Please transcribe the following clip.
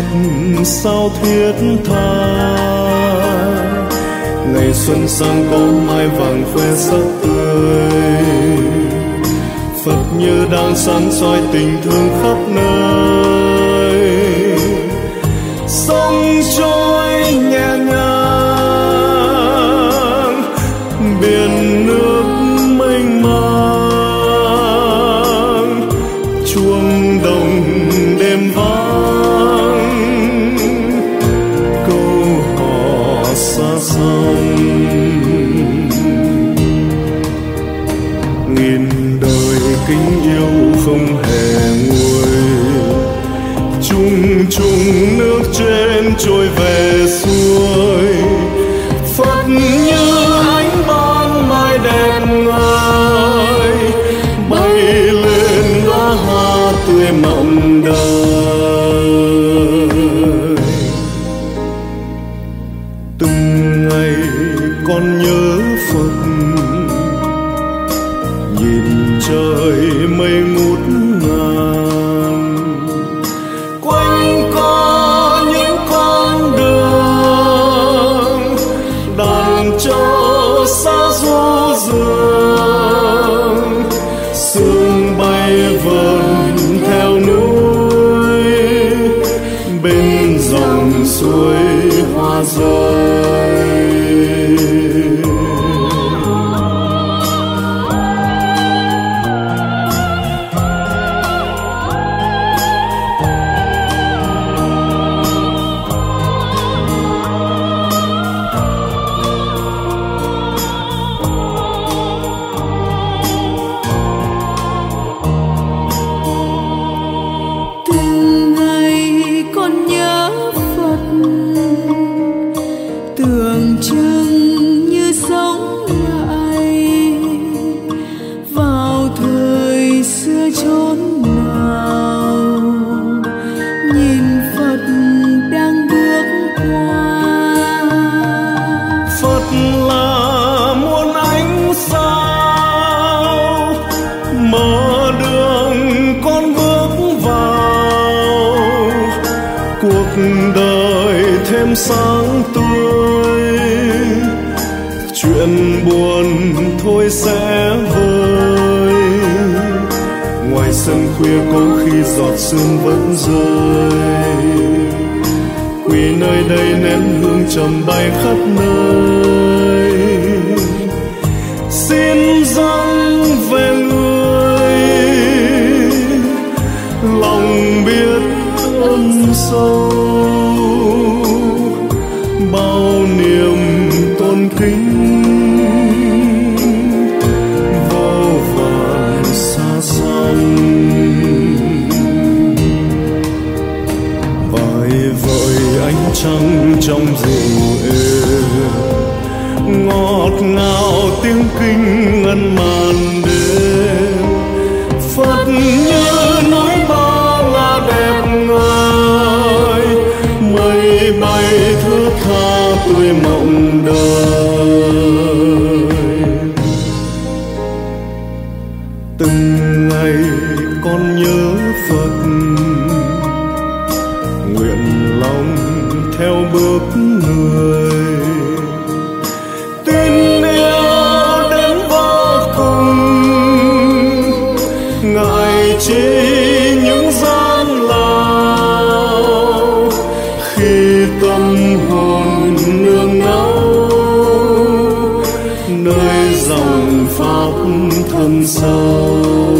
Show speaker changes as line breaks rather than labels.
sao thiết tha. Ngày xuân sang có mai vàng khoe sắc tươi, Phật như đang sáng soi tình thương khắp nơi. Sông trôi nhẹ nhàng, biển nước mênh mang, chuông đồng đêm vang, câu hò xa xăm. Nghìn đời kính yêu không hề nguôi, chung chung nước trên trôi về xuôi. Phật như ánh ban mai đẹp ngời, bay lên đóa hoa tươi mộng đời. Từng ngày con nhớ Phật, nhìn trời mây ngút ngàn, quanh có những con đường đàn trâu xa du dương. Sương bay vờn theo núi, bên dòng suối hoa rơi.
Tưởng chừng như sống lại vào thời xưa chốn nào, nhìn Phật đang bước qua.
Phật là muôn ánh sao, mở đường con bước vào, cuộc đời thêm sáng tươi. Chuyện buồn thôi sẽ vơi, ngoài sân khuya có khi giọt sương vẫn rơi. Quỳ nơi đây nén hương trầm bay khắp nơi, xin dâng về người lòng biết ơn sâu. Bao niềm tôn kính vô vàn xa xăm, vời vợi ánh trăng trong rừng êm, ngọt ngào tiếng kinh ngân màn đêm. Phật như núi Ba La đẹp ngời, mây bay thướt tha tươi mộng đời. Từng ngày con nhớ Phật, nguyện lòng theo bước người, tin yêu đến vô cùng. Ngài chỉ những gian lao, khi tâm hồn nương náu nơi dòng pháp thâm sâu.